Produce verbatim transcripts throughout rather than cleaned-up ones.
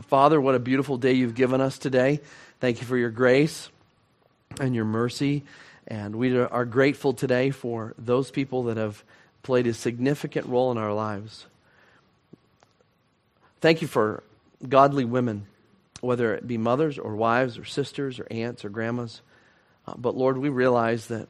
Father, what a beautiful day you've given us today. Thank you for your grace and your mercy. And we are grateful today for those people that have played a significant role in our lives. Thank you for godly women, whether it be mothers or wives or sisters or aunts or grandmas. Uh, but Lord, we realize that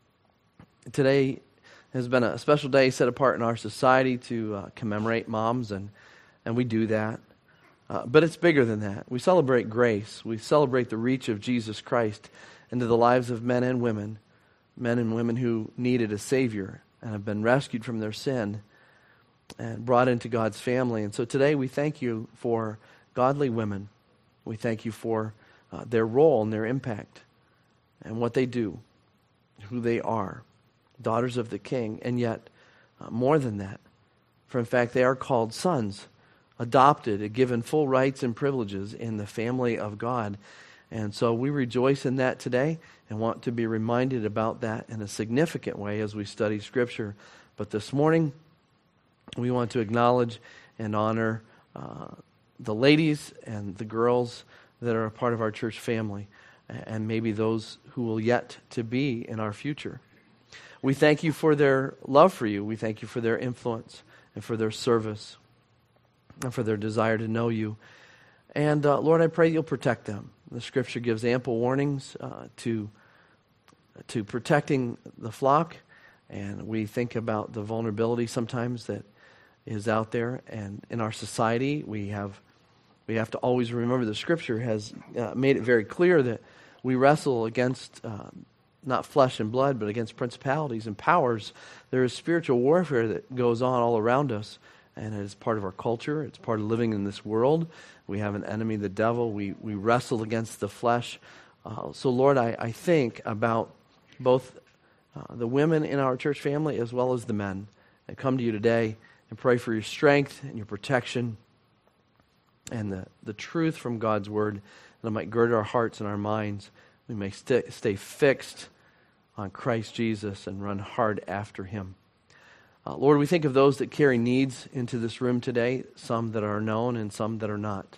today has been a special day set apart in our society to uh, commemorate moms, and, and we do that. Uh, but it's bigger than that. We celebrate grace. We celebrate the reach of Jesus Christ into the lives of men and women, men and women who needed a Savior and have been rescued from their sin and brought into God's family. And so today we thank you for godly women. We thank you for uh, their role and their impact and what they do, who they are, daughters of the King, and yet uh, more than that. For in fact, they are called sons, adopted, given full rights and privileges in the family of God. And so we rejoice in that today and want to be reminded about that in a significant way as we study Scripture. But this morning, we want to acknowledge and honor uh, the ladies and the girls that are a part of our church family, and maybe those who will yet to be in our future. We thank you for their love for you. We thank you for their influence and for their service and for their desire to know you. And uh, Lord, I pray you'll protect them. The Scripture gives ample warnings uh, to, to protecting the flock, and we think about the vulnerability sometimes that is out there. And in our society, we have we have to always remember the Scripture has uh, made it very clear that we wrestle against uh, not flesh and blood, but against principalities and powers. There is spiritual warfare that goes on all around us, and it is part of our culture. It's part of living in this world. We have an enemy, the devil. We we wrestle against the flesh. Uh, so, Lord, I, I think about both uh, the women in our church family as well as the men. I come to you today and pray for your strength and your protection and the, the truth from God's Word, that it might gird our hearts and our minds. We may st- stay fixed on Christ Jesus and run hard after Him. Uh, Lord, we think of those that carry needs into this room today, some that are known and some that are not.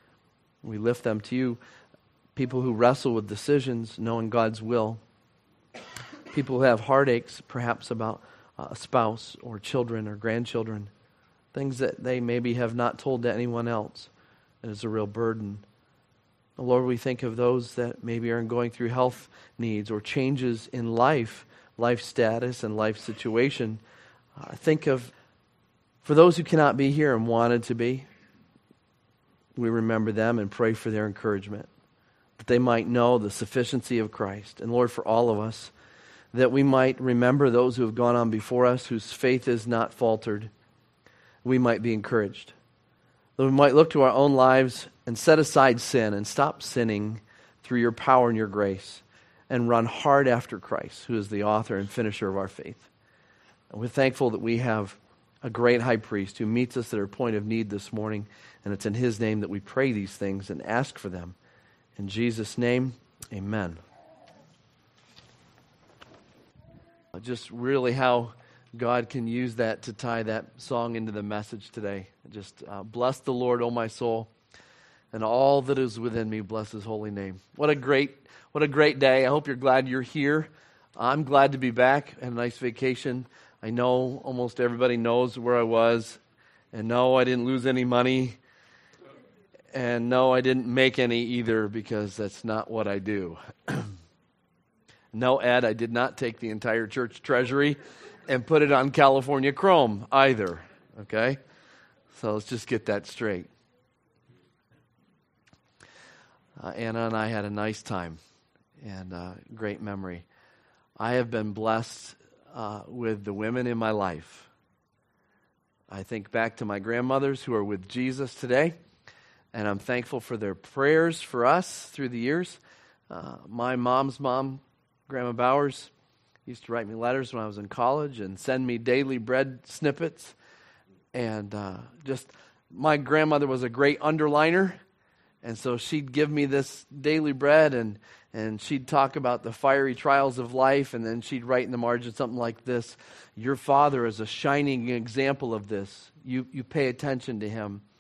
We lift them to you, people who wrestle with decisions, knowing God's will, people who have heartaches perhaps about a spouse or children or grandchildren, things that they maybe have not told to anyone else. It is a real burden. Lord, we think of those that maybe are going through health needs or changes in life, life status and life situation. Uh, think of, for those who cannot be here and wanted to be, we remember them and pray for their encouragement, that they might know the sufficiency of Christ. And Lord, for all of us, that we might remember those who have gone on before us, whose faith is not faltered, we might be encouraged. That we might look to our own lives and set aside sin and stop sinning through your power and your grace and run hard after Christ, who is the author and finisher of our faith. And we're thankful that we have a great high priest who meets us at our point of need this morning, and it's in His name that we pray these things and ask for them. In Jesus' name, amen. Just really how God can use that to tie that song into the message today. Just uh, bless the Lord, O my soul, and all that is within me, bless His holy name. What a great, what a great day. I hope you're glad you're here. I'm glad to be back. Had a nice vacation. I know almost everybody knows where I was, and no, I didn't lose any money, and no, I didn't make any either, because that's not what I do. No, Ed, I did not take the entire church treasury and put it on California Chrome either, okay? So let's just get that straight. Uh, Anna and I had a nice time and uh, great memory. I have been blessed uh, with the women in my life. I think back to my grandmothers who are with Jesus today, and I'm thankful for their prayers for us through the years. Uh, my mom's mom, Grandma Bowers, used to write me letters when I was in college and send me daily bread snippets. And uh, just, my grandmother was a great underliner, and so she'd give me this daily bread, and, and she'd talk about the fiery trials of life, and then she'd write in the margin something like this: your father is a shining example of this. You, you pay attention to him.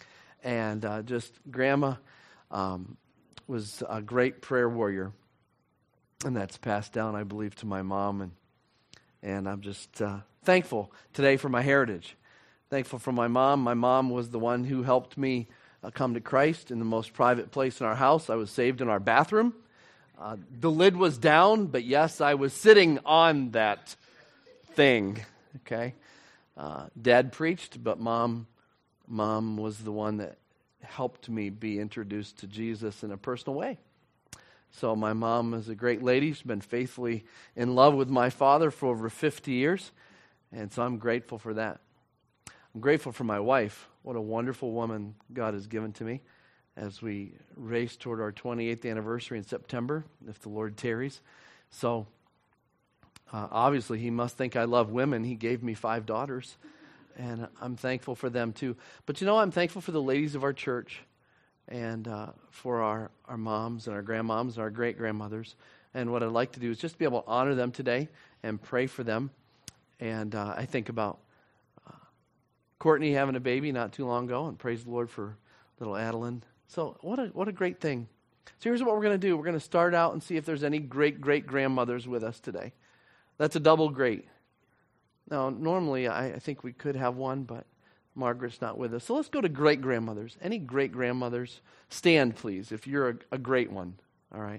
And uh, just Grandma um, was a great prayer warrior. And that's passed down, I believe, to my mom. And and I'm just uh, thankful today for my heritage. Thankful for my mom. My mom was the one who helped me uh, come to Christ in the most private place in our house. I was saved in our bathroom. Uh, the lid was down, but yes, I was sitting on that thing. Okay, uh, Dad preached, but Mom, Mom was the one that helped me be introduced to Jesus in a personal way. So my mom is a great lady. She's been faithfully in love with my father for over fifty years, and so I'm grateful for that. I'm grateful for my wife. What a wonderful woman God has given to me as we race toward our twenty-eighth anniversary in September, if the Lord tarries. So, uh, obviously, He must think I love women. He gave me five daughters, and I'm thankful for them too. But you know, I'm thankful for the ladies of our church, and uh, for our, our moms and our grandmoms and our great-grandmothers. And what I'd like to do is just be able to honor them today and pray for them. And uh, I think about uh, Courtney having a baby not too long ago, and praise the Lord for little Adeline. So what a what a great thing. So here's what we're going to do. We're going to start out and see if there's any great-great-grandmothers with us today. That's a double great. Now, normally I, I think we could have one, but Margaret's not with us. So let's go to great-grandmothers. Any great-grandmothers? Stand, please, if you're a, a great one. All right.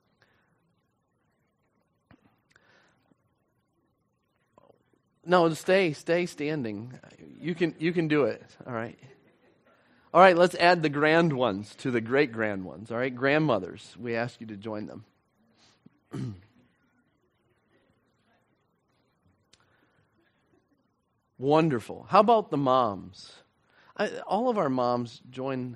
No, stay, stay standing. You can you can do it. All right. All right, let's add the grand ones to the great-grand ones. All right, grandmothers, we ask you to join them. Wonderful. How about the moms? I, all of our moms join.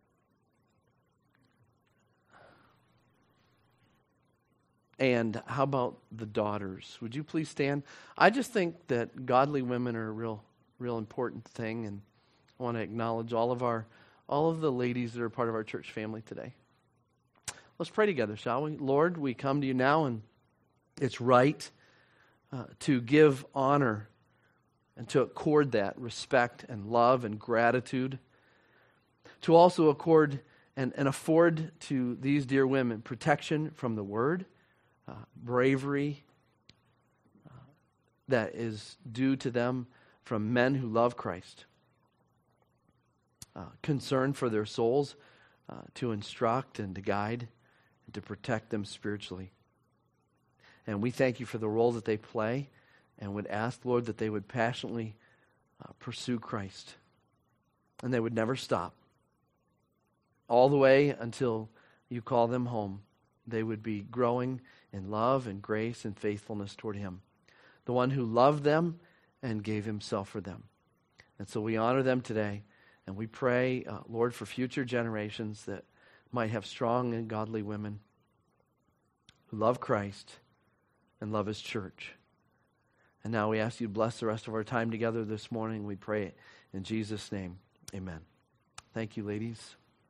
And how about the daughters? Would you please stand? I just think that godly women are a real, real important thing, and I want to acknowledge all of our, all of the ladies that are part of our church family today. Let's pray together, shall we? Lord, we come to you now, and it's right uh, to give honor and to accord that respect and love and gratitude, to also accord and, and afford to these dear women protection from the word, uh, bravery uh, that is due to them from men who love Christ. Uh, concern for their souls, uh, to instruct and to guide and to protect them spiritually. And we thank you for the role that they play, and would ask, Lord, that they would passionately uh, pursue Christ, and they would never stop. All the way until you call them home, they would be growing in love and grace and faithfulness toward Him, the one who loved them and gave Himself for them. And so we honor them today. And we pray, uh, Lord, for future generations that might have strong and godly women who love Christ and love His church. And now we ask you to bless the rest of our time together this morning. We pray it in Jesus' name. Amen. Thank you, ladies.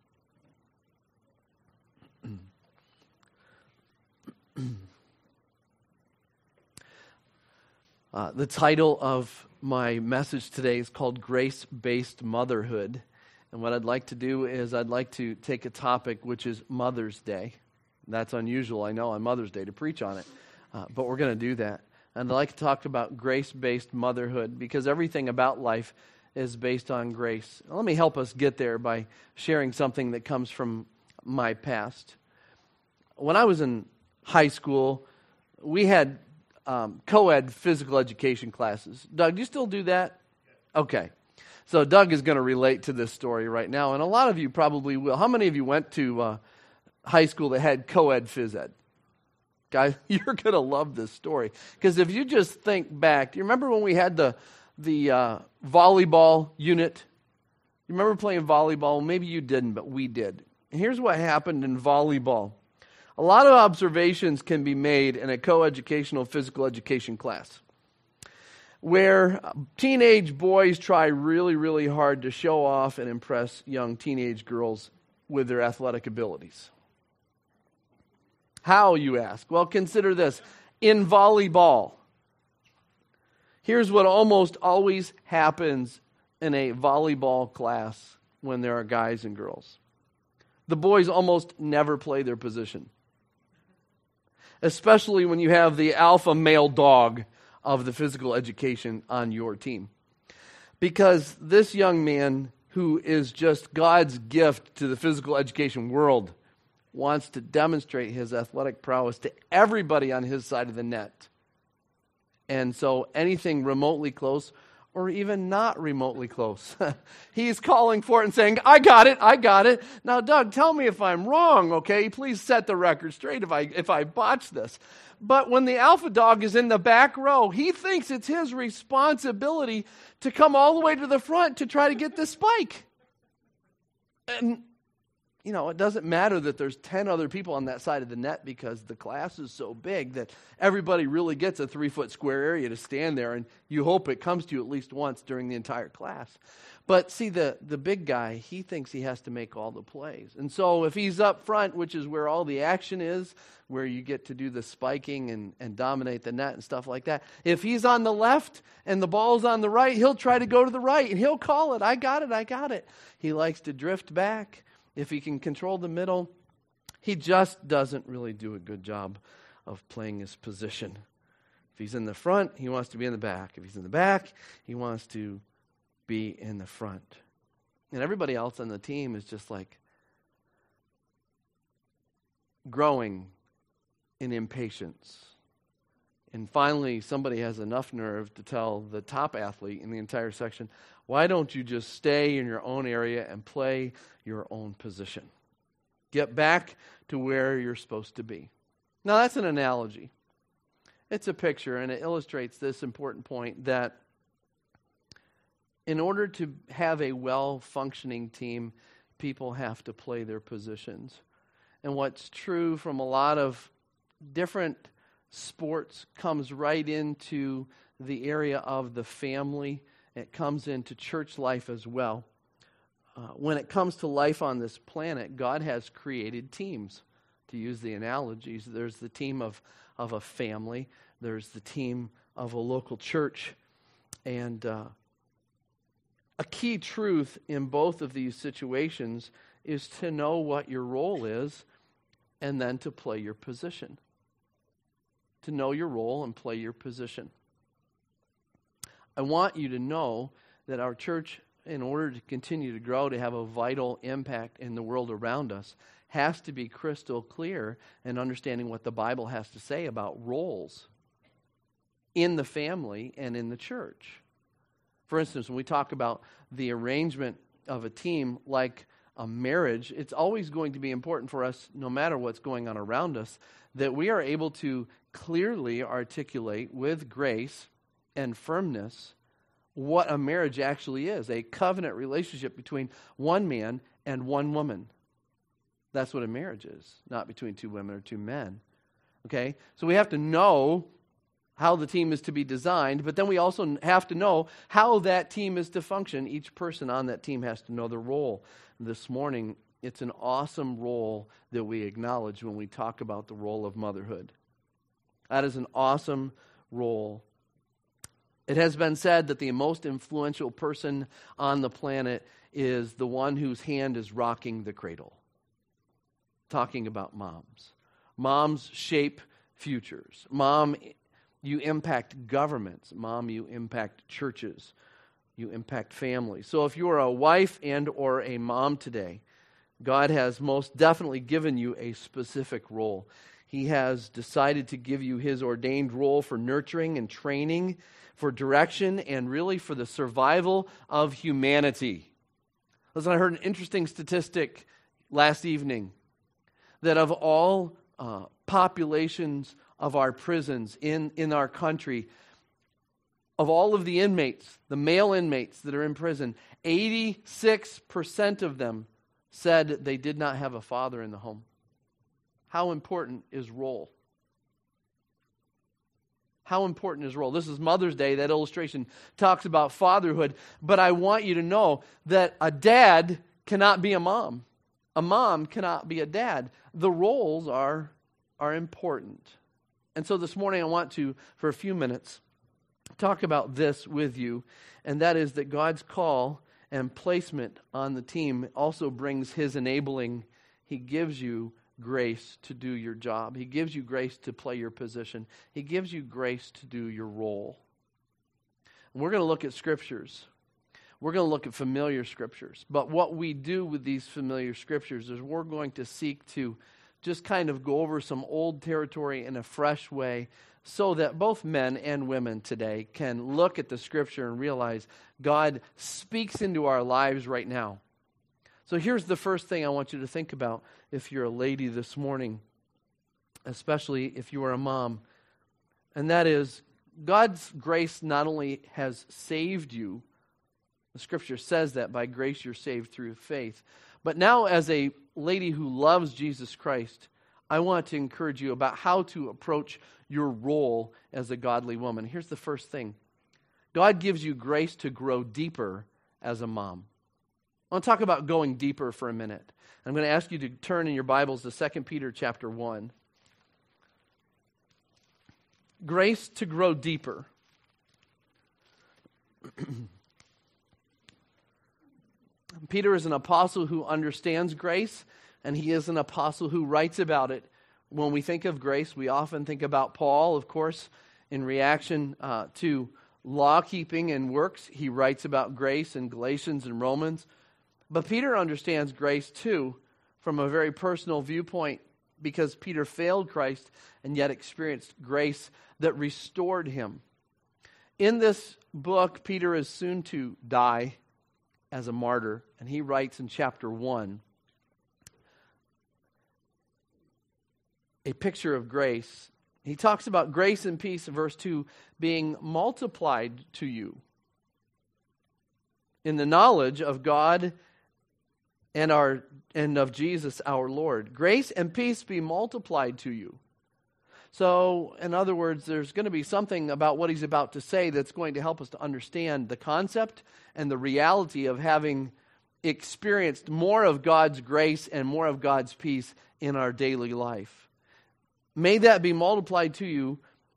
uh, the title of my message today is called Grace-Based Motherhood. And what I'd like to do is I'd like to take a topic which is Mother's Day. That's unusual, I know, on Mother's Day to preach on it. Uh, but we're going to do that. And I'd like to talk about grace-based motherhood because everything about life is based on grace. Let me help us get there by sharing something that comes from my past. When I was in high school, we had Um, co-ed physical education classes. Doug, do you still do that? Okay. So Doug is going to relate to this story right now, and a lot of you probably will. How many of you went to uh, high school that had co-ed phys ed? Guys, you're going to love this story. Because if you just think back, do you remember when we had the, the uh, volleyball unit? You remember playing volleyball? Maybe you didn't, but we did. And here's what happened in volleyball. A lot of observations can be made in a co-educational physical education class where teenage boys try really, really hard to show off and impress young teenage girls with their athletic abilities. How, you ask? Well, consider this. In volleyball, here's what almost always happens in a volleyball class. when there are guys and girls. The boys almost never play their position, especially when you have the alpha male dog of the physical education on your team. Because this young man, who is just God's gift to the physical education world, wants to demonstrate his athletic prowess to everybody on his side of the net. And so anything remotely close, or even not remotely close, he's calling for it and saying, I got it, I got it. Now, Doug, tell me if I'm wrong, okay? Please set the record straight if I if I botch this. But when the alpha dog is in the back row, he thinks it's his responsibility to come all the way to the front to try to get the spike. And, you know, it doesn't matter that there's ten other people on that side of the net, because the class is so big that everybody really gets a three-foot square area to stand there, and you hope it comes to you at least once during the entire class. But see, the, the big guy, he thinks he has to make all the plays. And so if he's up front, which is where all the action is, where you get to do the spiking and, and dominate the net and stuff like that, if he's on the left and the ball's on the right, he'll try to go to the right, and he'll call it, I got it, I got it. He likes to drift back. If he can control the middle, he just doesn't really do a good job of playing his position. If he's in the front, he wants to be in the back. If he's in the back, he wants to be in the front. And everybody else on the team is just like growing in impatience. And finally, somebody has enough nerve to tell the top athlete in the entire section, why don't you just stay in your own area and play your own position? Get back to where you're supposed to be. Now, that's an analogy. It's a picture, and it illustrates this important point that in order to have a well-functioning team, people have to play their positions. And what's true from a lot of different sports comes right into the area of the family. It comes into church life as well. Uh, when it comes to life on this planet, God has created teams. To use the analogies, there's the team of, of a family. There's the team of a local church. And uh, a key truth in both of these situations is to know what your role is and then to play your position. To know your role and play your position. I want you to know that our church, in order to continue to grow, to have a vital impact in the world around us, has to be crystal clear in understanding what the Bible has to say about roles in the family and in the church. For instance, when we talk about the arrangement of a team like a marriage, it's always going to be important for us, no matter what's going on around us, that we are able to clearly articulate with grace and firmness what a marriage actually is, a covenant relationship between one man and one woman. That's what a marriage is, not between two women or two men. Okay? So we have to know how the team is to be designed, but then we also have to know how that team is to function. Each person on that team has to know their role. This morning, it's an awesome role that we acknowledge when we talk about the role of motherhood. That is an awesome role. It has been said that the most influential person on the planet is the one whose hand is rocking the cradle. Talking about moms. Moms shape futures. Mom, you impact governments. Mom, you impact churches. You impact families. So if you are a wife and or a mom today, God has most definitely given you a specific role. He has decided to give you His ordained role for nurturing and training, for direction, and really for the survival of humanity. Listen, I heard an interesting statistic last evening that of all uh, populations of our prisons in, in our country, of all of the inmates, the male inmates that are in prison, eighty-six percent of them said they did not have a father in the home. How important is role? How important is role? This is Mother's Day. That illustration talks about fatherhood. But I want you to know that a dad cannot be a mom. A mom cannot be a dad. The roles are, are important. And so this morning I want to, for a few minutes, talk about this with you. And that is that God's call and placement on the team also brings His enabling. He gives you grace to do your job. He gives you grace to play your position. He gives you grace to do your role. And we're going to look at scriptures. We're going to look at familiar scriptures. But what we do with these familiar scriptures is we're going to seek to just kind of go over some old territory in a fresh way so that both men and women today can look at the scripture and realize God speaks into our lives right now. So here's the first thing I want you to think about if you're a lady this morning, especially if you are a mom, and that is God's grace not only has saved you, the scripture says that by grace you're saved through faith, but now as a lady who loves Jesus Christ, I want to encourage you about how to approach your role as a godly woman. Here's the first thing. God gives you grace to grow deeper as a mom. I want to talk about going deeper for a minute. I'm going to ask you to turn in your Bibles to Second Peter chapter one. Grace to grow deeper. Peter is an apostle who understands grace, and he is an apostle who writes about it. When we think of grace, we often think about Paul, of course, in reaction uh, to law-keeping and works. He writes about grace in Galatians and Romans. But Peter understands grace, too, from a very personal viewpoint, because Peter failed Christ and yet experienced grace that restored him. In this book, Peter is soon to die as a martyr, and he writes in chapter one a picture of grace. He talks about grace and peace in verse two being multiplied to you in the knowledge of God and our and of Jesus our Lord. Grace and peace be multiplied to you. So, in other words, there's going to be something about what he's about to say that's going to help us to understand the concept and the reality of having experienced more of God's grace and more of God's peace in our daily life. May that be multiplied to you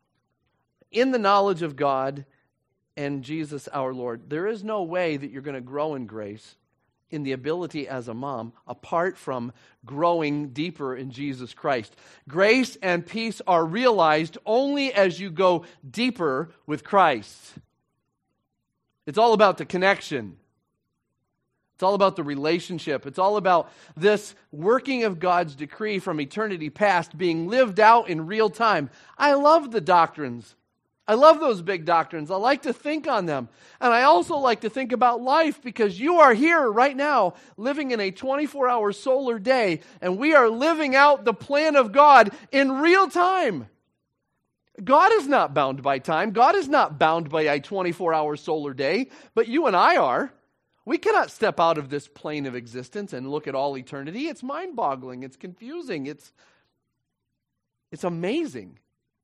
in the knowledge of God and Jesus our Lord. There is no way that you're going to grow in grace, in the ability as a mom, apart from growing deeper in Jesus Christ. Grace and peace are realized only as you go deeper with Christ. It's all about the connection. It's all about the relationship. It's all about this working of God's decree from eternity past being lived out in real time. I love the doctrines. I love those big doctrines. I like to think on them. And I also like to think about life, because you are here right now living in a twenty-four hour solar day, and we are living out the plan of God in real time. God is not bound by time. God is not bound by a twenty-four hour solar day, but you and I are. We cannot step out of this plane of existence and look at all eternity. It's mind-boggling. It's confusing. It's, it's amazing.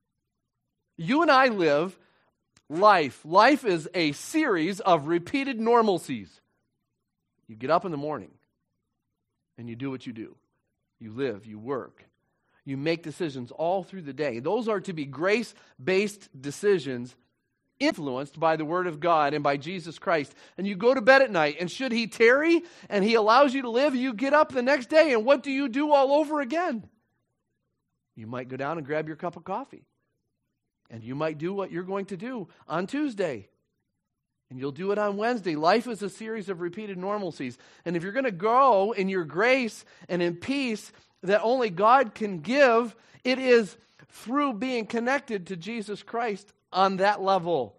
You and I live life. Life is a series of repeated normalcies. You get up in the morning and you do what you do. You live, you work. You make decisions all through the day. Those are to be grace-based decisions influenced by the Word of God and by Jesus Christ. And you go to bed at night, and should He tarry and He allows you to live, you get up the next day, and what do you do all over again? You might go down and grab your cup of coffee. And you might do what you're going to do on Tuesday. And you'll do it on Wednesday. Life is a series of repeated normalcies. And if you're going to grow in your grace and in peace that only God can give, it is through being connected to Jesus Christ on that level.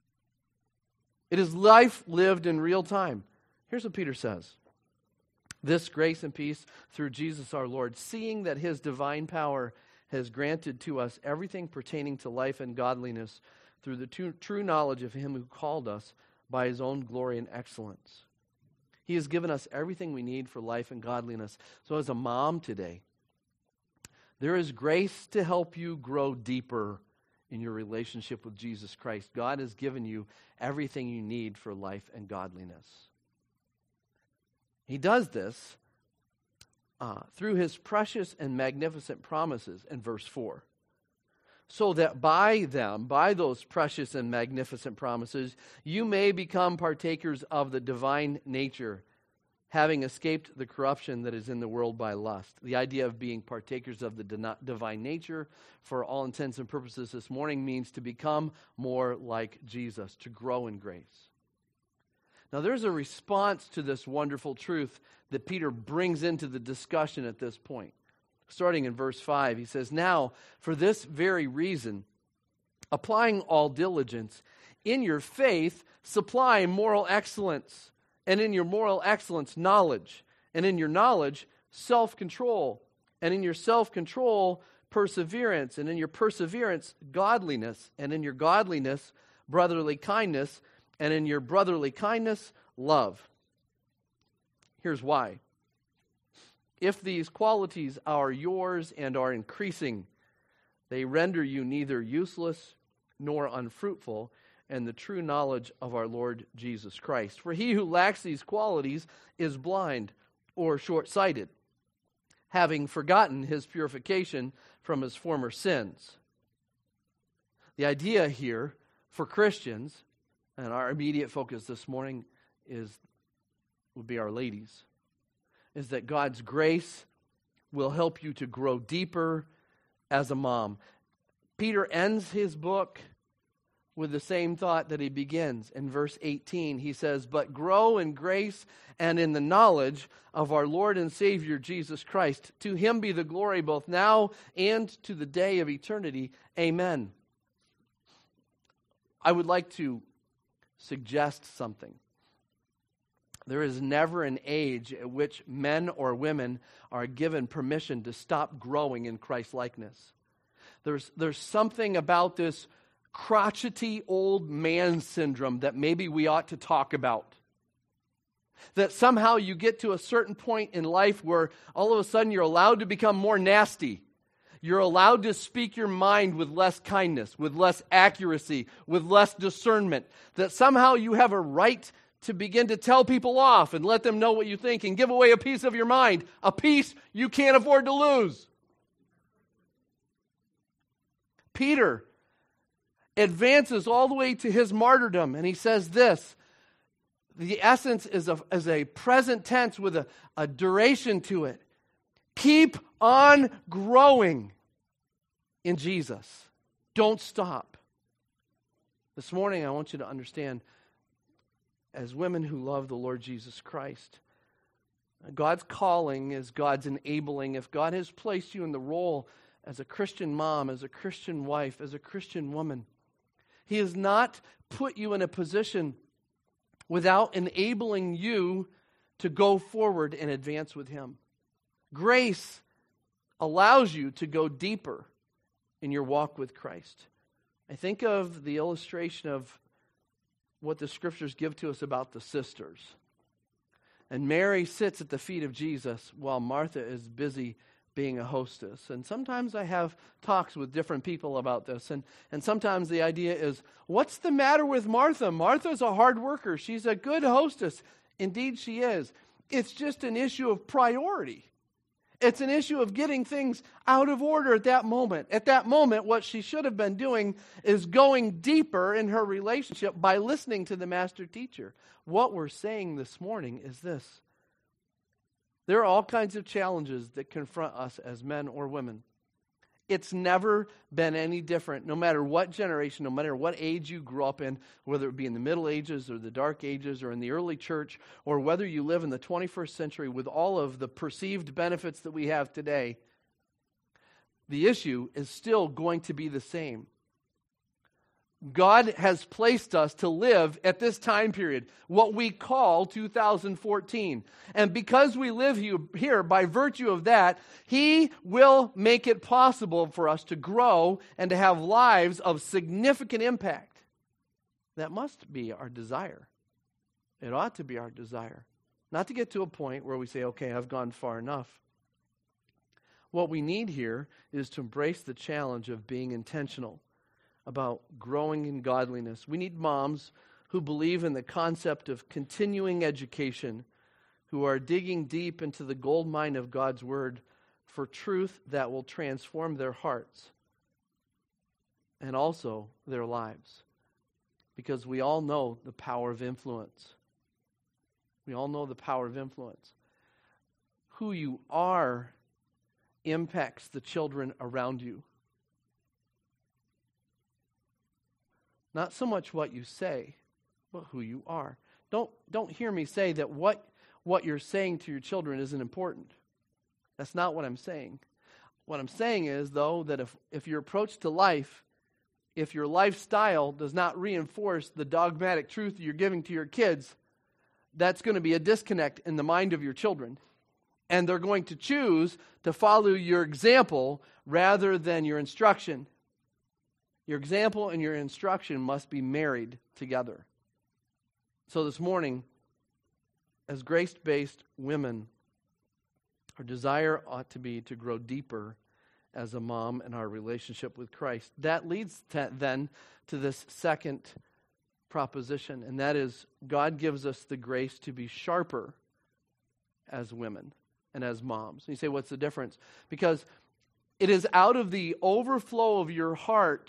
It is life lived in real time. Here's what Peter says. This grace and peace through Jesus our Lord, seeing that His divine power has granted to us everything pertaining to life and godliness through the true, true knowledge of Him who called us by His own glory and excellence. He has given us everything we need for life and godliness. So as a mom today, there is grace to help you grow deeper in your relationship with Jesus Christ. God has given you everything you need for life and godliness. He does this Uh, through His precious and magnificent promises in verse four. so that by them, by those precious and magnificent promises, you may become partakers of the divine nature, having escaped the corruption that is in the world by lust. The idea of being partakers of the di- divine nature, for all intents and purposes this morning, means to become more like Jesus, to grow in grace. Now there's a response to this wonderful truth that Peter brings into the discussion at this point. Starting in verse five, he says, "Now, for this very reason, applying all diligence, in your faith supply moral excellence, and in your moral excellence knowledge, and in your knowledge self-control, and in your self-control perseverance, and in your perseverance godliness, and in your godliness brotherly kindness, and in your brotherly kindness love." Here's why. If these qualities are yours and are increasing, they render you neither useless nor unfruitful in the true knowledge of our Lord Jesus Christ. For he who lacks these qualities is blind or short-sighted, having forgotten his purification from his former sins. The idea here for Christians, and our immediate focus this morning is would be our ladies, is that God's grace will help you to grow deeper as a mom. Peter ends his book with the same thought that he begins. In verse eighteen, he says, "But grow in grace and in the knowledge of our Lord and Savior Jesus Christ. To him be the glory both now and to the day of eternity. Amen." I would like to suggest something. There is never an age at which men or women are given permission to stop growing in Christ-likeness. There's, there's something about this crotchety old man syndrome that maybe we ought to talk about. That somehow you get to a certain point in life where all of a sudden you're allowed to become more nasty. You're allowed to speak your mind with less kindness, with less accuracy, with less discernment. That somehow you have a right to begin to tell people off and let them know what you think and give away a piece of your mind, a piece you can't afford to lose. Peter advances all the way to his martyrdom, and he says this. The essence is a, is a present tense with a, a duration to it. Keep on growing in Jesus. Don't stop. This morning I want you to understand, as women who love the Lord Jesus Christ, God's calling is God's enabling. If God has placed you in the role as a Christian mom, as a Christian wife, as a Christian woman, He has not put you in a position without enabling you to go forward and advance with Him. Grace allows you to go deeper in your walk with Christ. I think of the illustration of what the Scriptures give to us about the sisters. And Mary sits at the feet of Jesus while Martha is busy being a hostess. And sometimes I have talks with different people about this. And, and sometimes the idea is, what's the matter with Martha? Martha's a hard worker. She's a good hostess. Indeed she is. It's just an issue of priority. It's an issue of getting things out of order at that moment. At that moment, what she should have been doing is going deeper in her relationship by listening to the master teacher. What we're saying this morning is this. There are all kinds of challenges that confront us as men or women. It's never been any different, no matter what generation, no matter what age you grew up in, whether it be in the Middle Ages or the Dark Ages or in the early church, or whether you live in the twenty-first century with all of the perceived benefits that we have today. The issue is still going to be the same. God has placed us to live at this time period, what we call two thousand fourteen. And because we live here by virtue of that, He will make it possible for us to grow and to have lives of significant impact. That must be our desire. It ought to be our desire. Not to get to a point where we say, okay, I've gone far enough. What we need here is to embrace the challenge of being intentional about growing in godliness. We need moms who believe in the concept of continuing education, who are digging deep into the gold mine of God's Word for truth that will transform their hearts. and also their lives. Because we all know the power of influence. We all know the power of influence. Who you are impacts the children around you. Not so much what you say, but who you are. Don't, don't hear me say that what, what you're saying to your children isn't important. That's not what I'm saying. What I'm saying is, though, that if, if your approach to life, if your lifestyle does not reinforce the dogmatic truth you're giving to your kids, that's going to be a disconnect in the mind of your children. And they're going to choose to follow your example rather than your instruction. Your example and your instruction must be married together. So this morning, as grace-based women, our desire ought to be to grow deeper as a mom in our relationship with Christ. That leads to, then to this second proposition, and that is God gives us the grace to be sharper as women and as moms. And you say, what's the difference? Because it is out of the overflow of your heart,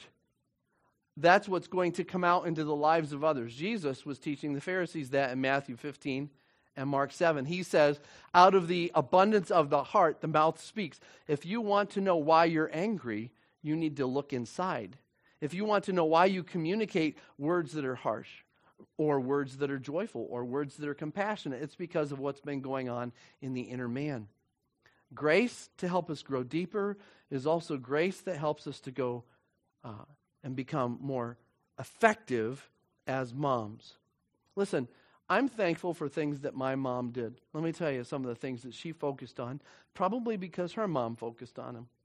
that's what's going to come out into the lives of others. Jesus was teaching the Pharisees that in Matthew fifteen and Mark seven. He says, out of the abundance of the heart, the mouth speaks. If you want to know why you're angry, you need to look inside. If you want to know why you communicate words that are harsh, or words that are joyful, or words that are compassionate, it's because of what's been going on in the inner man. Grace to help us grow deeper is also grace that helps us to go uh, and become more effective as moms. Listen, I'm thankful for things that my mom did. Let me tell you some of the things that she focused on, probably because her mom focused on them.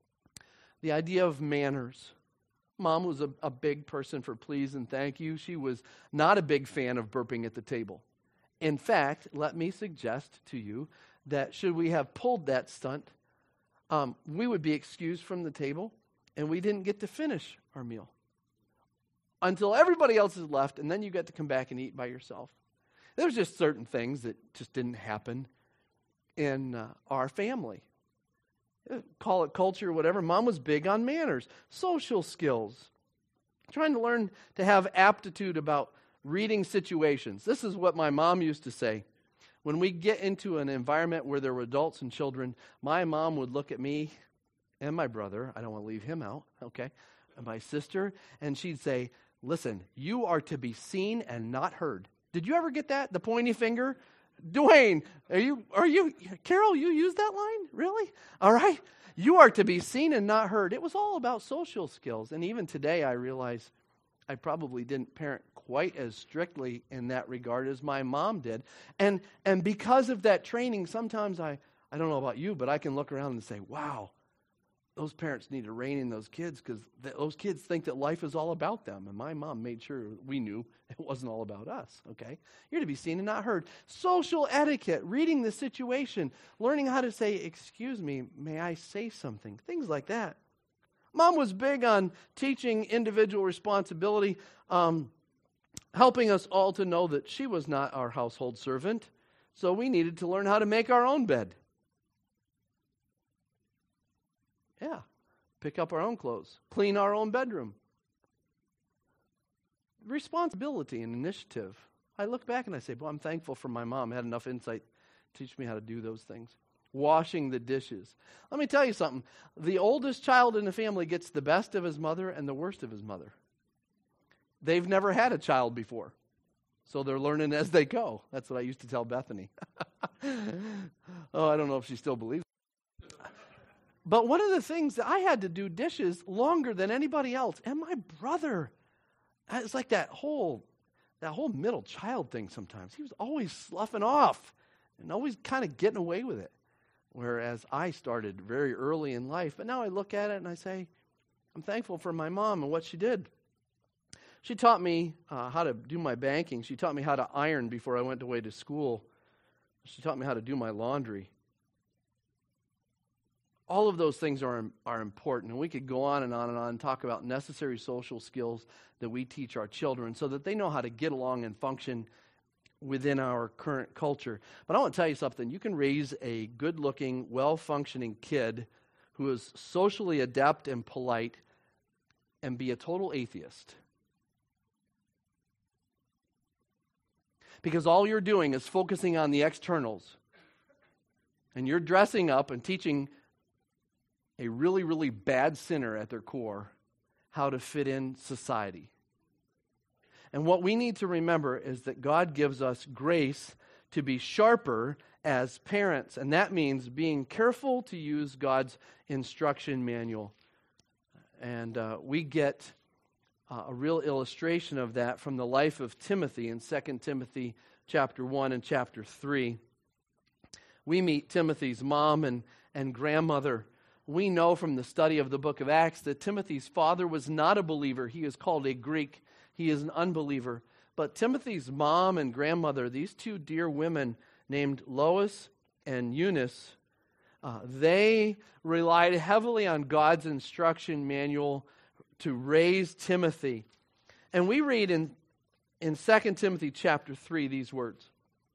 The idea of manners. Mom was a, a big person for please and thank you. She was not a big fan of burping at the table. In fact, let me suggest to you that should we have pulled that stunt, um, we would be excused from the table and we didn't get to finish our meal until everybody else is left, and then you get to come back and eat by yourself. There's just certain things that just didn't happen in uh, our family. Call it culture or whatever. Mom was big on manners, social skills, trying to learn to have aptitude about reading situations. This is what my mom used to say. When we get into an environment where there were adults and children, my mom would look at me and my brother, I don't want to leave him out, okay, and my sister, and she'd say, listen, you are to be seen and not heard. Did you ever get that? The pointy finger? Dwayne, are you, are you, Carol, you use that line? Really? All right. You are to be seen and not heard. It was all about social skills. And even today, I realize I probably didn't parent quite as strictly in that regard as my mom did. And, and because of that training, sometimes I, I don't know about you, but I can look around and say, wow, those parents need to rein in those kids because th- those kids think that life is all about them. And my mom made sure we knew it wasn't all about us, okay? You're to be seen and not heard. Social etiquette, reading the situation, learning how to say, excuse me, may I say something? Things like that. Mom was big on teaching individual responsibility, um, helping us all to know that she was not our household servant, so we needed to learn how to make our own bed. Yeah, pick up our own clothes, clean our own bedroom. Responsibility and initiative. I look back and I say, well, I'm thankful for my mom. I had enough insight to teach me how to do those things. Washing the dishes. Let me tell you something. The oldest child in the family gets the best of his mother and the worst of his mother. They've never had a child before, so they're learning as they go. That's what I used to tell Bethany. Oh, I don't know if she still believes. But one of the things that I had to do dishes longer than anybody else, and my brother, it's like that whole that whole middle child thing sometimes. He was always sloughing off and always kind of getting away with it. Whereas I started very early in life. But now I look at it and I say, I'm thankful for my mom and what she did. She taught me uh, how to do my banking. She taught me how to iron before I went away to school. She taught me how to do my laundry. All of those things are are important, and we could go on and on and on and talk about necessary social skills that we teach our children so that they know how to get along and function within our current culture. But I want to tell you something. You can raise a good-looking, well-functioning kid who is socially adept and polite and be a total atheist. Because all you're doing is focusing on the externals. And you're dressing up and teaching a really, really bad sinner at their core how to fit in society. And what we need to remember is that God gives us grace to be sharper as parents. And that means being careful to use God's instruction manual. And uh, we get uh, a real illustration of that from the life of Timothy in Second Timothy chapter one and chapter three. We meet Timothy's mom and, and grandmother. We know from the study of the book of Acts that Timothy's father was not a believer. He is called a Greek. He is an unbeliever. But Timothy's mom and grandmother, these two dear women named Lois and Eunice, uh, they relied heavily on God's instruction manual to raise Timothy. And we read in, in Second Timothy chapter three these words.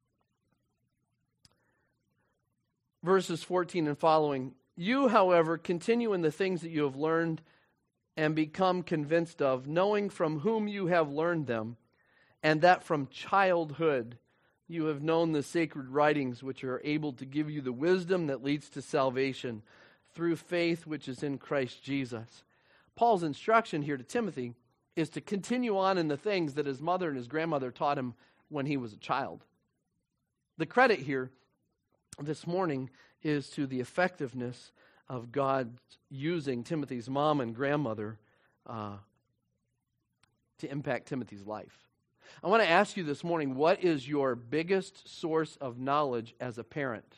Verses fourteen and following. You, however, continue in the things that you have learned and become convinced of, knowing from whom you have learned them, and that from childhood you have known the sacred writings, which are able to give you the wisdom that leads to salvation through faith which is in Christ Jesus. Paul's instruction here to Timothy is to continue on in the things that his mother and his grandmother taught him when he was a child. The credit here this morning is to the effectiveness of God using Timothy's mom and grandmother uh, to impact Timothy's life. I want to ask you this morning, what is your biggest source of knowledge as a parent?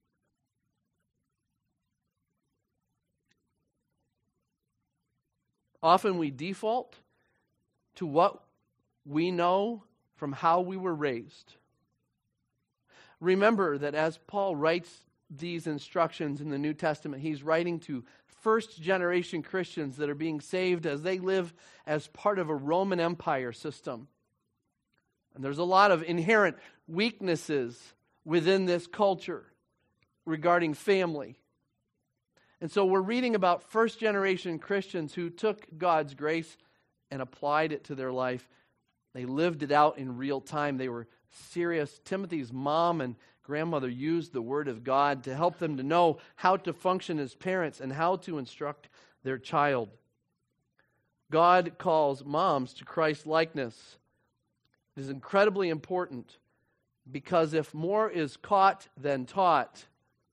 Often we default to what we know from how we were raised. Remember that as Paul writes these instructions in the New Testament, he's writing to first-generation Christians that are being saved as they live as part of a Roman Empire system. And there's a lot of inherent weaknesses within this culture regarding family. And so we're reading about first-generation Christians who took God's grace and applied it to their life. They lived it out in real time. They were serious. Timothy's mom and grandmother used the Word of God to help them to know how to function as parents and how to instruct their child. God calls moms to Christ-likeness. It is incredibly important because if more is caught than taught,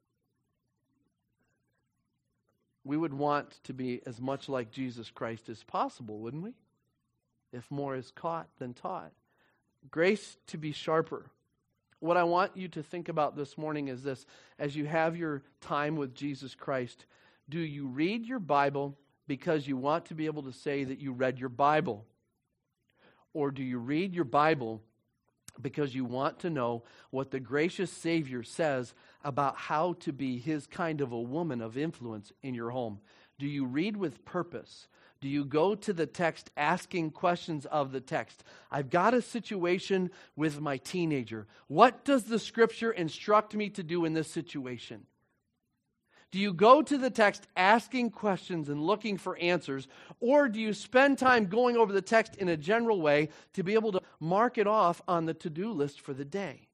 we would want to be as much like Jesus Christ as possible, wouldn't we? If more is caught than taught. Grace to be sharper. What I want you to think about this morning is this. As you have your time with Jesus Christ, do you read your Bible because you want to be able to say that you read your Bible? Or do you read your Bible because you want to know what the gracious Savior says about how to be His kind of a woman of influence in your home? Do you read with purpose? Do you go to the text asking questions of the text? I've got a situation with my teenager. What does the Scripture instruct me to do in this situation? Do you go to the text asking questions and looking for answers? Or do you spend time going over the text in a general way to be able to mark it off on the to-do list for the day?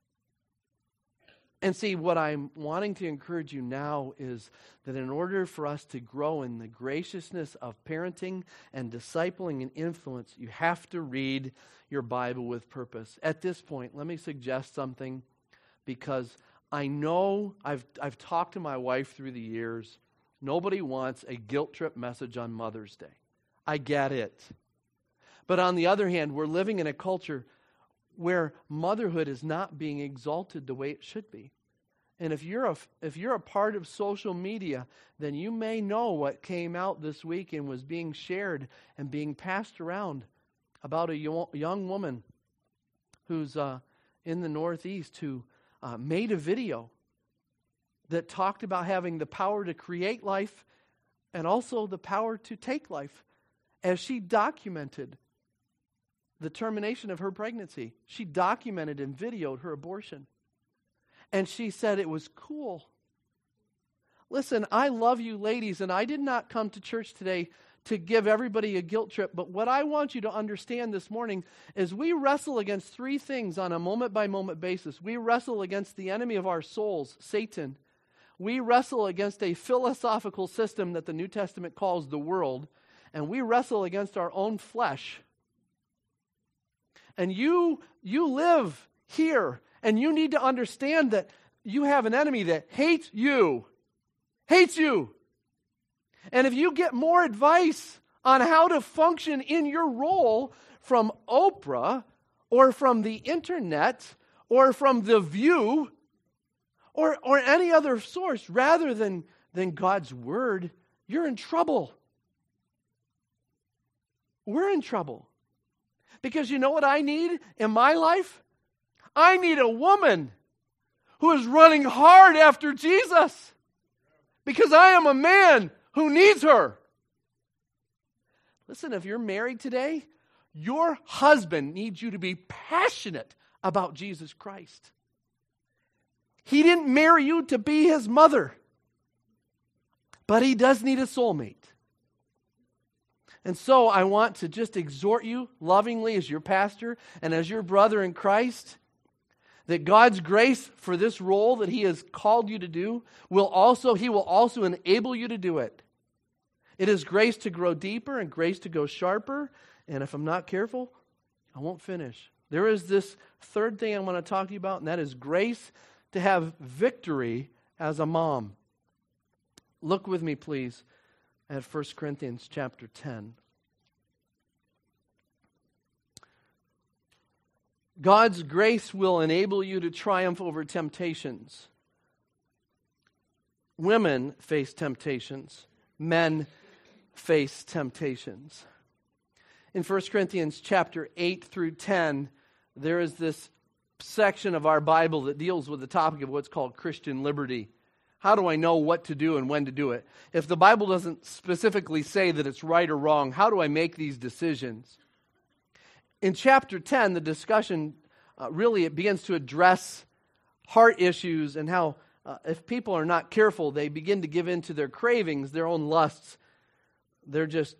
And see, what I'm wanting to encourage you now is that in order for us to grow in the graciousness of parenting and discipling and influence, you have to read your Bible with purpose. At this point, let me suggest something, because I know I've I've talked to my wife through the years. Nobody wants a guilt trip message on Mother's Day. I get it. But on the other hand, we're living in a culture where motherhood is not being exalted the way it should be. And if you're a if you're a part of social media, then you may know what came out this week and was being shared and being passed around about a young woman who's uh, in the Northeast who uh, made a video that talked about having the power to create life and also the power to take life, as she documented the termination of her pregnancy. She documented and videoed her abortion. And she said it was cool. Listen, I love you ladies, and I did not come to church today to give everybody a guilt trip, but what I want you to understand this morning is we wrestle against three things on a moment-by-moment basis. We wrestle against the enemy of our souls, Satan. We wrestle against a philosophical system that the New Testament calls the world, and we wrestle against our own flesh. And you, you live here, and you need to understand that you have an enemy that hates you. Hates you. And if you get more advice on how to function in your role from Oprah or from the internet or from The View or, or any other source rather than, than God's Word, you're in trouble. We're in trouble. Because you know what I need in my life? I need a woman who is running hard after Jesus. Because I am a man who needs her. Listen, if you're married today, your husband needs you to be passionate about Jesus Christ. He didn't marry you to be his mother, but he does need a soulmate. And so I want to just exhort you lovingly as your pastor and as your brother in Christ that God's grace for this role that He has called you to do will also, He will also enable you to do it. It is grace to grow deeper and grace to go sharper. And if I'm not careful, I won't finish. There is this third thing I want to talk to you about, and that is grace to have victory as a mom. Look with me, please, at First Corinthians chapter ten. God's grace will enable you to triumph over temptations. Women face temptations. Men face temptations. In First Corinthians chapter eight through ten, there is this section of our Bible that deals with the topic of what's called Christian liberty. How do I know what to do and when to do it? If the Bible doesn't specifically say that it's right or wrong, how do I make these decisions? In chapter ten, the discussion uh, really it begins to address heart issues and how uh, if people are not careful, they begin to give in to their cravings, their own lusts. They're just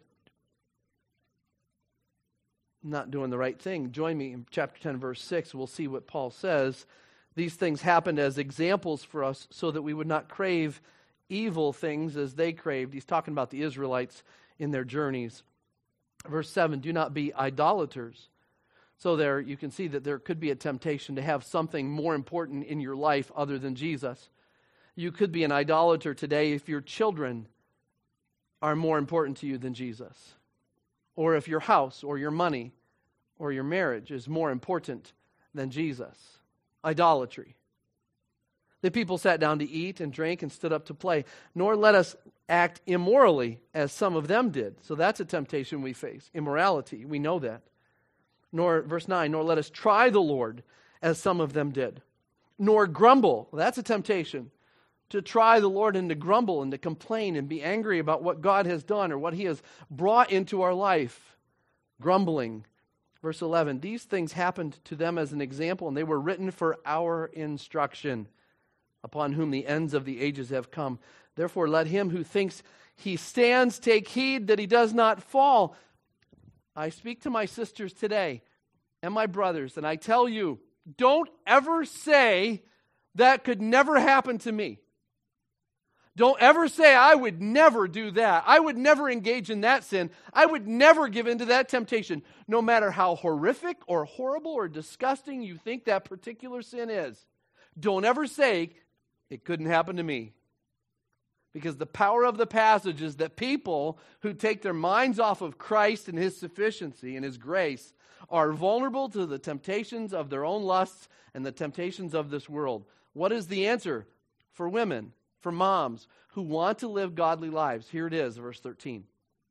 not doing the right thing. Join me in chapter ten, verse six. We'll see what Paul says. These things happened as examples for us so that we would not crave evil things as they craved. He's talking about the Israelites in their journeys. Verse seven, do not be idolaters. So there you can see that there could be a temptation to have something more important in your life other than Jesus. You could be an idolater today if your children are more important to you than Jesus. Or if your house or your money or your marriage is more important than Jesus. Idolatry. The people sat down to eat and drink and stood up to play. Nor let us act immorally as some of them did. So that's a temptation we face. Immorality, we know that. Nor, verse nine, nor let us try the Lord as some of them did. Nor grumble. Well, that's a temptation. To try the Lord and to grumble and to complain and be angry about what God has done or what He has brought into our life. Grumbling. Verse eleven, these things happened to them as an example, and they were written for our instruction, upon whom the ends of the ages have come. Therefore, let him who thinks he stands take heed that he does not fall. I speak to my sisters today and my brothers, and I tell you, don't ever say that could never happen to me. Don't ever say, I would never do that. I would never engage in that sin. I would never give into that temptation, no matter how horrific or horrible or disgusting you think that particular sin is. Don't ever say, it couldn't happen to me. Because the power of the passage is that people who take their minds off of Christ and His sufficiency and His grace are vulnerable to the temptations of their own lusts and the temptations of this world. What is the answer for women? For moms who want to live godly lives. Here it is, verse thirteen.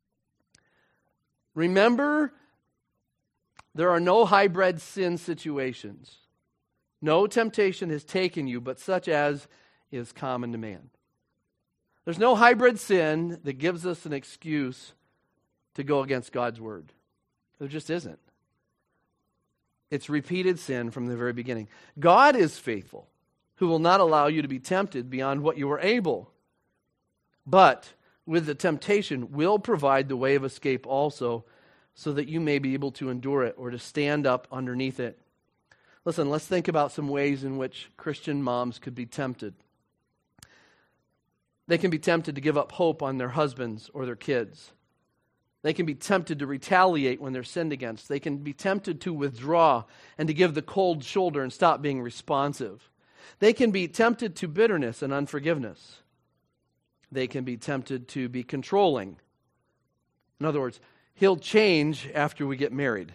Remember, there are no hybrid sin situations. No temptation has taken you, but such as is common to man. There's no hybrid sin that gives us an excuse to go against God's word. There just isn't. It's repeated sin from the very beginning. God is faithful, who will not allow you to be tempted beyond what you are able, but with the temptation will provide the way of escape also, so that you may be able to endure it or to stand up underneath it. Listen, let's think about some ways in which Christian moms could be tempted. They can be tempted to give up hope on their husbands or their kids. They can be tempted to retaliate when they're sinned against. They can be tempted to withdraw and to give the cold shoulder and stop being responsive. They can be tempted to bitterness and unforgiveness. They can be tempted to be controlling. In other words, he'll change after we get married.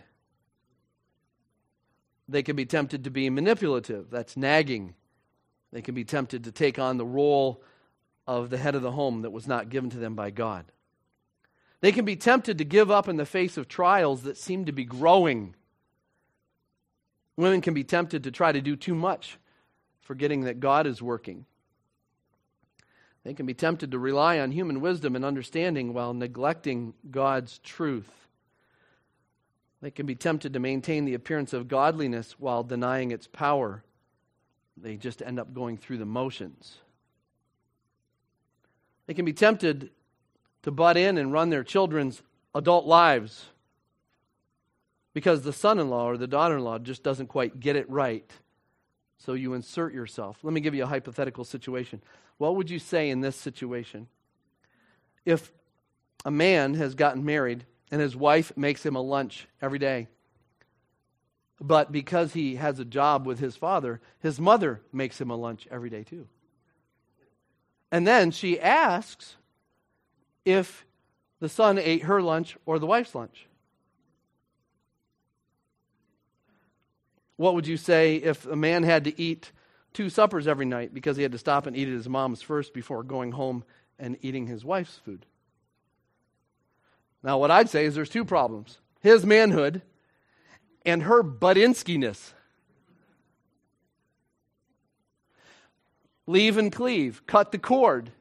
They can be tempted to be manipulative. That's nagging. They can be tempted to take on the role of the head of the home that was not given to them by God. They can be tempted to give up in the face of trials that seem to be growing. Women can be tempted to try to do too much, forgetting that God is working. They can be tempted to rely on human wisdom and understanding while neglecting God's truth. They can be tempted to maintain the appearance of godliness while denying its power. They just end up going through the motions. They can be tempted to butt in and run their children's adult lives because the son-in-law or the daughter-in-law just doesn't quite get it right. So you insert yourself. Let me give you a hypothetical situation. What would you say in this situation? If a man has gotten married and his wife makes him a lunch every day, but because he has a job with his father, his mother makes him a lunch every day too. And then she asks if the son ate her lunch or the wife's lunch. What would you say if a man had to eat two suppers every night because he had to stop and eat at his mom's first before going home and eating his wife's food? Now, what I'd say is there's two problems. His manhood and her Budinsky-ness. Leave and cleave. Cut the cord.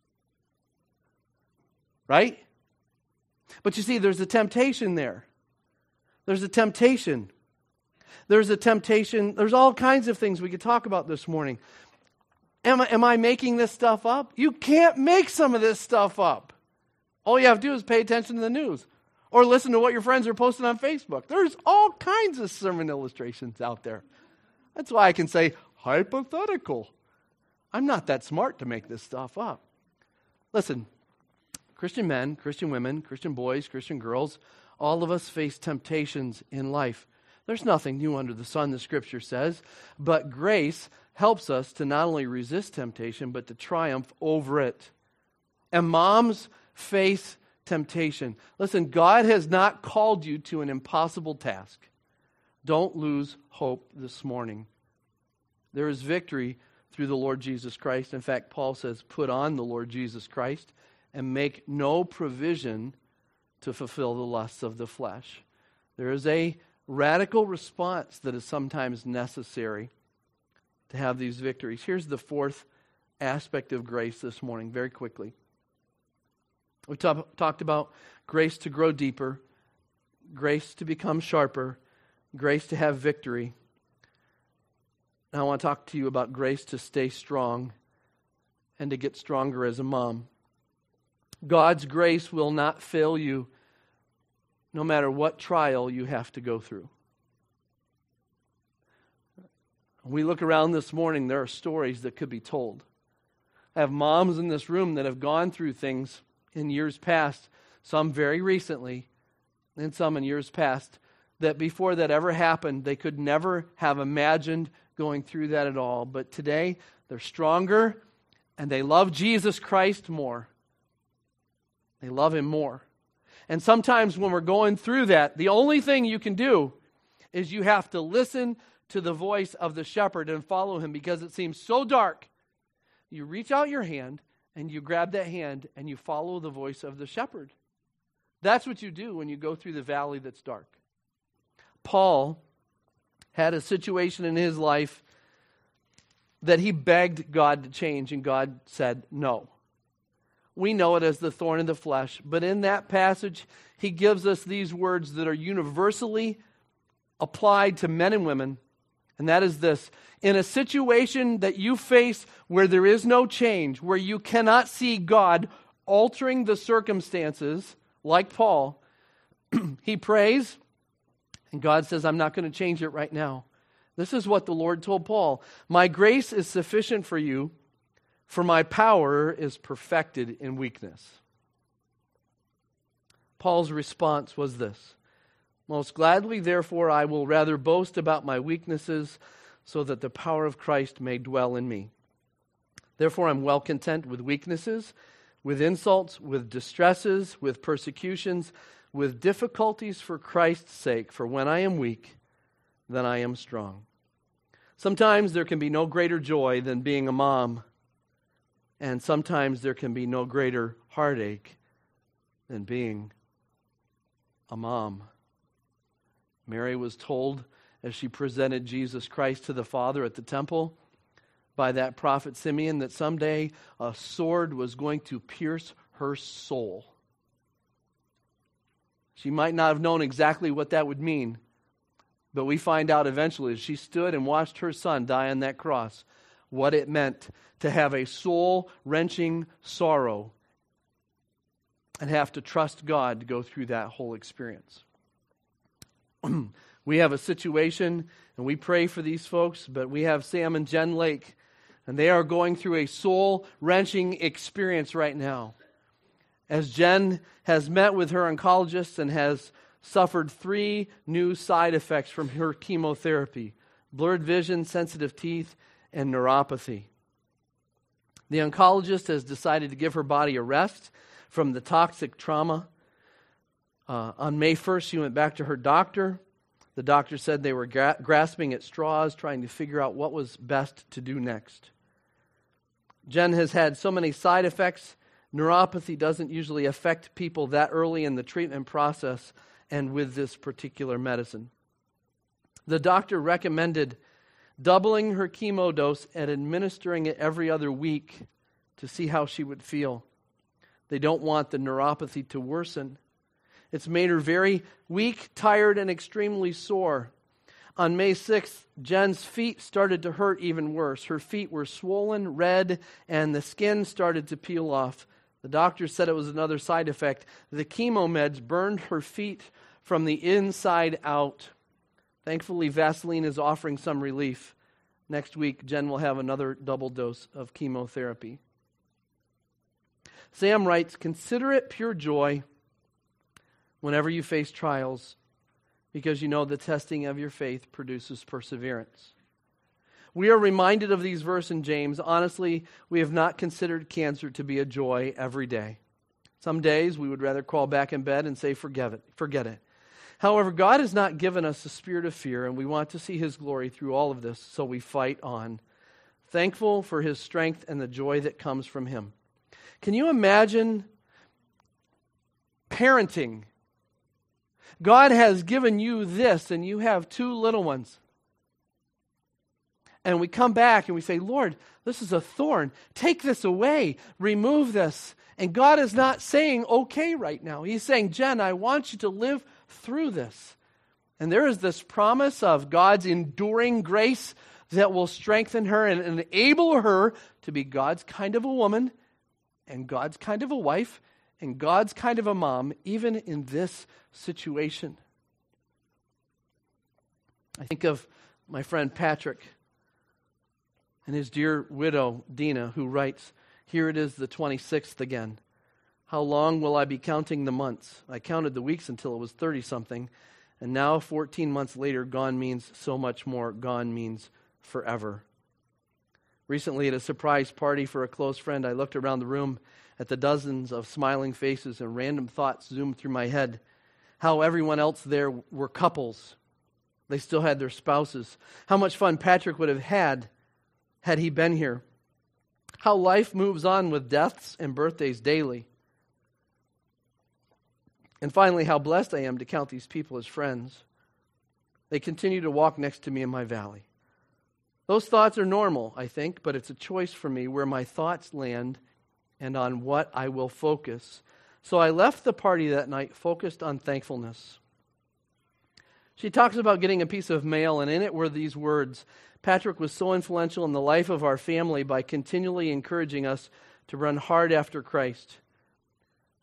Right? But you see, there's a temptation there. There's a temptation. There's a temptation. There's all kinds of things we could talk about this morning. Am I, am I making this stuff up? You can't make some of this stuff up. All you have to do is pay attention to the news or listen to what your friends are posting on Facebook. There's all kinds of sermon illustrations out there. That's why I can say hypothetical. I'm not that smart to make this stuff up. Listen, Christian men, Christian women, Christian boys, Christian girls, all of us face temptations in life. There's nothing new under the sun, the Scripture says, but grace helps us to not only resist temptation, but to triumph over it. And moms face temptation. Listen, God has not called you to an impossible task. Don't lose hope this morning. There is victory through the Lord Jesus Christ. In fact, Paul says, put on the Lord Jesus Christ and make no provision to fulfill the lusts of the flesh. There is a radical response that is sometimes necessary to have these victories. Here's the fourth aspect of grace this morning, very quickly. We talk, talked about grace to grow deeper, grace to become sharper, grace to have victory. Now I want to talk to you about grace to stay strong and to get stronger as a mom. God's grace will not fail you no matter what trial you have to go through. When we look around this morning, there are stories that could be told. I have moms in this room that have gone through things in years past, some very recently, and some in years past, that before that ever happened, they could never have imagined going through that at all. But today, they're stronger, and they love Jesus Christ more. They love Him more. And sometimes when we're going through that, the only thing you can do is you have to listen to the voice of the shepherd and follow him, because it seems so dark. You reach out your hand, and you grab that hand, and you follow the voice of the shepherd. That's what you do when you go through the valley that's dark. Paul had a situation in his life that he begged God to change, and God said no. We know it as the thorn in the flesh, but in that passage, he gives us these words that are universally applied to men and women, and that is this: in a situation that you face where there is no change, where you cannot see God altering the circumstances, like Paul, he prays, and God says, I'm not going to change it right now. This is what the Lord told Paul. My grace is sufficient for you, for my power is perfected in weakness. Paul's response was this: most gladly, therefore, I will rather boast about my weaknesses, so that the power of Christ may dwell in me. Therefore, I'm well content with weaknesses, with insults, with distresses, with persecutions, with difficulties for Christ's sake. For when I am weak, then I am strong. Sometimes there can be no greater joy than being a mom, and sometimes there can be no greater heartache than being a mom. Mary was told, as she presented Jesus Christ to the Father at the temple by that prophet Simeon, that someday a sword was going to pierce her soul. She might not have known exactly what that would mean, but we find out eventually, as she stood and watched her son die on that cross, what it meant to have a soul-wrenching sorrow and have to trust God to go through that whole experience. We have a situation, and we pray for these folks, but we have Sam and Jen Lake, and they are going through a soul-wrenching experience right now. As Jen has met with her oncologist and has suffered three new side effects from her chemotherapy: blurred vision, sensitive teeth, and neuropathy. The oncologist has decided to give her body a rest from the toxic trauma. Uh, on May first, she went back to her doctor. The doctor said they were gra- grasping at straws, trying to figure out what was best to do next. Jen has had so many side effects. Neuropathy doesn't usually affect people that early in the treatment process and with this particular medicine. The doctor recommended doubling her chemo dose and administering it every other week to see how she would feel. They don't want the neuropathy to worsen. It's made her very weak, tired, and extremely sore. On May sixth, Jen's feet started to hurt even worse. Her feet were swollen, red, and the skin started to peel off. The doctor said it was another side effect. The chemo meds burned her feet from the inside out. Thankfully, Vaseline is offering some relief. Next week, Jen will have another double dose of chemotherapy. Sam writes, consider it pure joy whenever you face trials, because you know the testing of your faith produces perseverance. We are reminded of these verses in James. Honestly, we have not considered cancer to be a joy every day. Some days we would rather crawl back in bed and say, forget it, forget it. However, God has not given us a spirit of fear, and we want to see His glory through all of this, so we fight on, thankful for His strength and the joy that comes from Him. Can you imagine parenting? God has given you this, and you have two little ones. And we come back and we say, Lord, this is a thorn. Take this away. Remove this. And God is not saying, okay, right now. He's saying, Jen, I want you to live through this. And there is this promise of God's enduring grace that will strengthen her and enable her to be God's kind of a woman and God's kind of a wife and God's kind of a mom, even in this situation. I think of my friend Patrick and his dear widow, Dina, who writes, here it is the twenty-sixth again. How long will I be counting the months? I counted the weeks until it was thirty-something, and now fourteen months later, gone means so much more. Gone means forever. Recently, at a surprise party for a close friend, I looked around the room at the dozens of smiling faces, and random thoughts zoomed through my head. How everyone else there were couples. They still had their spouses. How much fun Patrick would have had had he been here. How life moves on with deaths and birthdays daily. And finally, how blessed I am to count these people as friends. They continue to walk next to me in my valley. Those thoughts are normal, I think, but it's a choice for me where my thoughts land and on what I will focus. So I left the party that night focused on thankfulness. She talks about getting a piece of mail, and in it were these words, Patrick was so influential in the life of our family by continually encouraging us to run hard after Christ.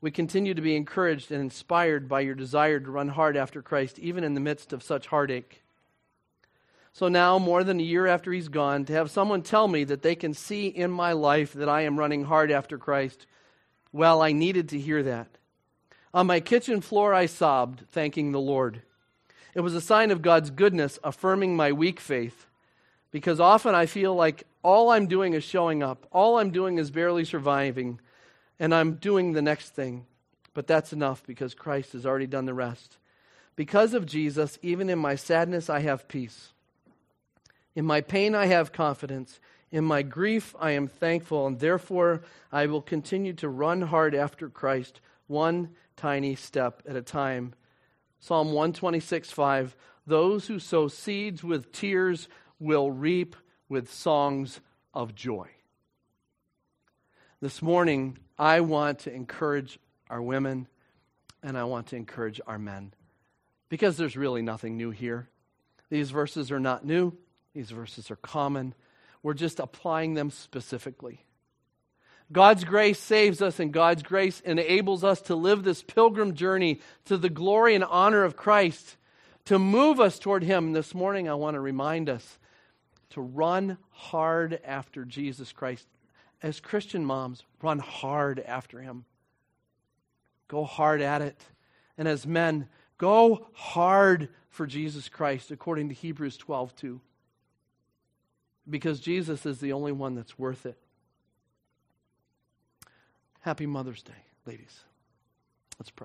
We continue to be encouraged and inspired by your desire to run hard after Christ, even in the midst of such heartache. So now, more than a year after he's gone, to have someone tell me that they can see in my life that I am running hard after Christ, well, I needed to hear that. On my kitchen floor, I sobbed, thanking the Lord. It was a sign of God's goodness, affirming my weak faith, because often I feel like all I'm doing is showing up. All I'm doing is barely surviving, and I'm doing the next thing. But that's enough because Christ has already done the rest. Because of Jesus, even in my sadness, I have peace. In my pain, I have confidence. In my grief, I am thankful, and therefore I will continue to run hard after Christ, one tiny step at a time. Psalm one twenty-six, five, those who sow seeds with tears will reap with songs of joy. This morning, I want to encourage our women, and I want to encourage our men, because there's really nothing new here. These verses are not new. These verses are common. We're just applying them specifically. God's grace saves us, and God's grace enables us to live this pilgrim journey to the glory and honor of Christ, to move us toward Him. This morning, I want to remind us to run hard after Jesus Christ. As Christian moms, run hard after Him. Go hard at it. And as men, go hard for Jesus Christ, according to Hebrews twelve two. Because Jesus is the only one that's worth it. Happy Mother's Day, ladies. Let's pray.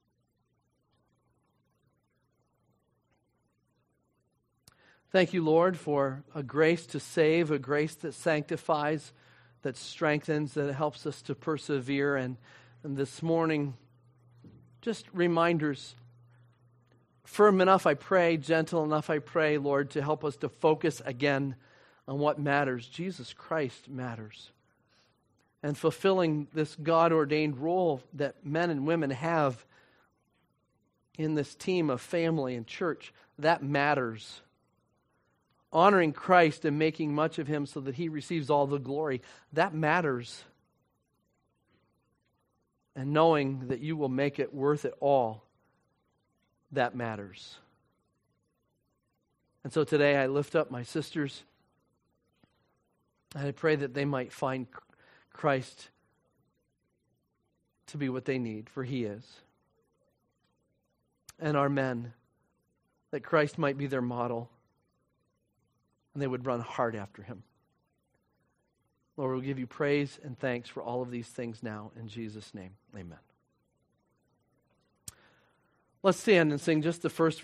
Thank you, Lord, for a grace to save, a grace that sanctifies, that strengthens, that helps us to persevere. And, and this morning, just reminders, firm enough, I pray, gentle enough, I pray, Lord, to help us to focus again on what matters. Jesus Christ matters. And fulfilling this God-ordained role that men and women have in this team of family and church, that matters. Honoring Christ and making much of Him so that He receives all the glory, that matters. And knowing that you will make it worth it all, that matters. And so today I lift up my sisters, and I pray that they might find Christ to be what they need, for He is. And our men, that Christ might be their model, and they would run hard after Him. Lord, we'll give you praise and thanks for all of these things now. In Jesus' name, amen. Let's stand and sing just the first